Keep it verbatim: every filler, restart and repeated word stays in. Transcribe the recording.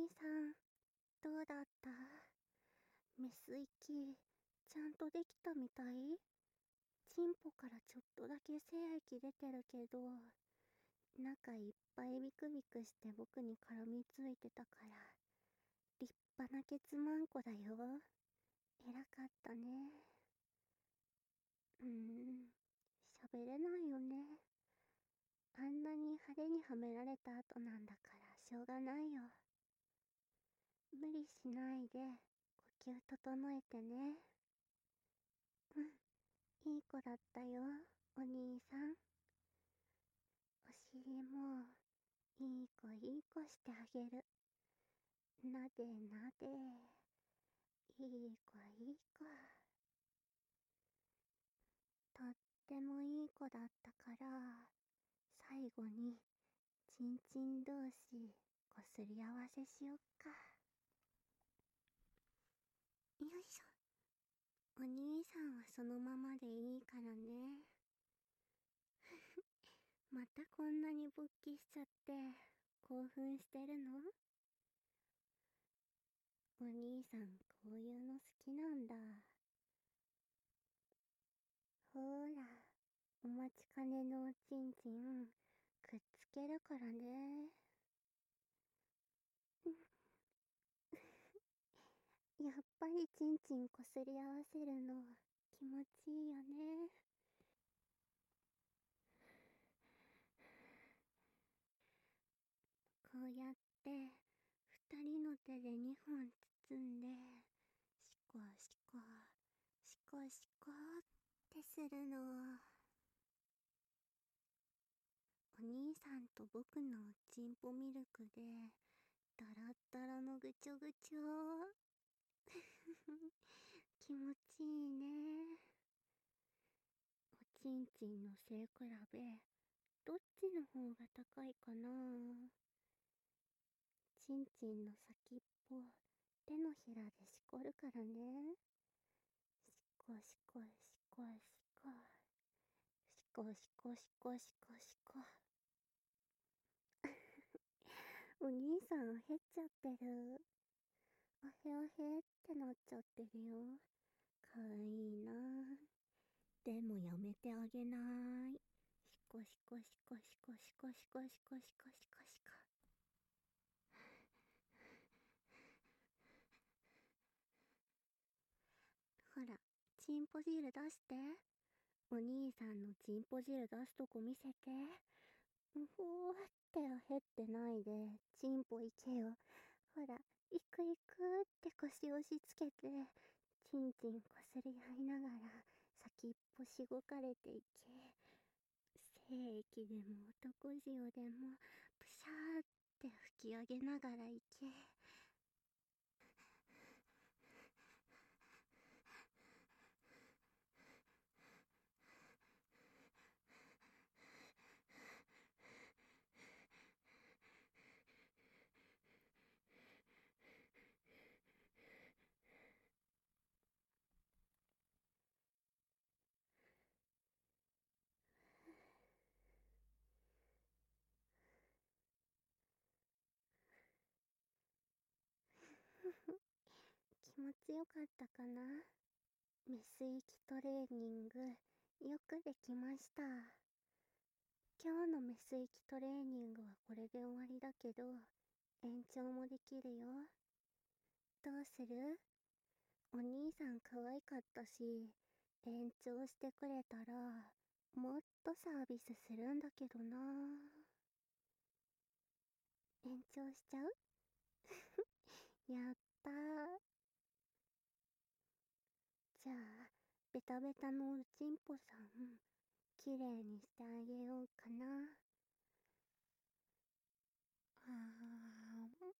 兄さん、どうだった？メス息、ちゃんとできたみたい？チンポからちょっとだけ精液出てるけど、中いっぱいビクビクして僕に絡みついてたから、立派なケツマンコだよ。偉かったね。うーん、喋れないよね。あんなに派手にはめられた後なんだからしょうがないよ。無理しないで、呼吸整えてね。うん、いい子だったよ、お兄さん。お尻も、いい子いい子してあげる。なでなで。いい子いい子。とってもいい子だったから、最後に、ちんちん同士、こすり合わせしよっか。よいしょ。お兄さんはそのままでいいからね。またこんなに勃起しちゃって、興奮してるの？お兄さん、こういうの好きなんだ。ほーら、お待ちかねのおちんちん、くっつけるからね。やっぱりちんちんこすり合わせるの、気持ちいいよね。こうやって、二人の手で二本包んで、シコシコ、シコシコってするの。お兄さんと僕のチンポミルクで、ダラッダラのぐちょぐちょ。気持ちいいね。おちんちんの背比べ、どっちの方が高いかな？ちんちんの先っぽ、手のひらでしこるからね。しこしこしこしこ。しこしこしこしこしこ。お兄さん、減っちゃってる。おへおへってなっちゃってるよ。かわいいな。でもやめてあげない。しこしこしこしこしこしこしこしこしこしこ。ほら、チンポ汁出して。お兄さんのチンポ汁出すとこ見せて。うほーって減ってないで、チンポいけよ。ほら、行く行くって腰押しつけて、チンチンこすり合いながら、先っぽしごかれていけ。精液でも男塩でも、プシャーって吹き上げながらいけ。気持ちよかったかな？メス息トレーニング、よくできました。今日のメス息トレーニングはこれで終わりだけど、延長もできるよ。どうする？お兄さん可愛かったし、延長してくれたら、もっとサービスするんだけどな。延長しちゃう？やったー。じゃあ、ベタベタのおちんぽさん、きれいにしてあげようかな。あー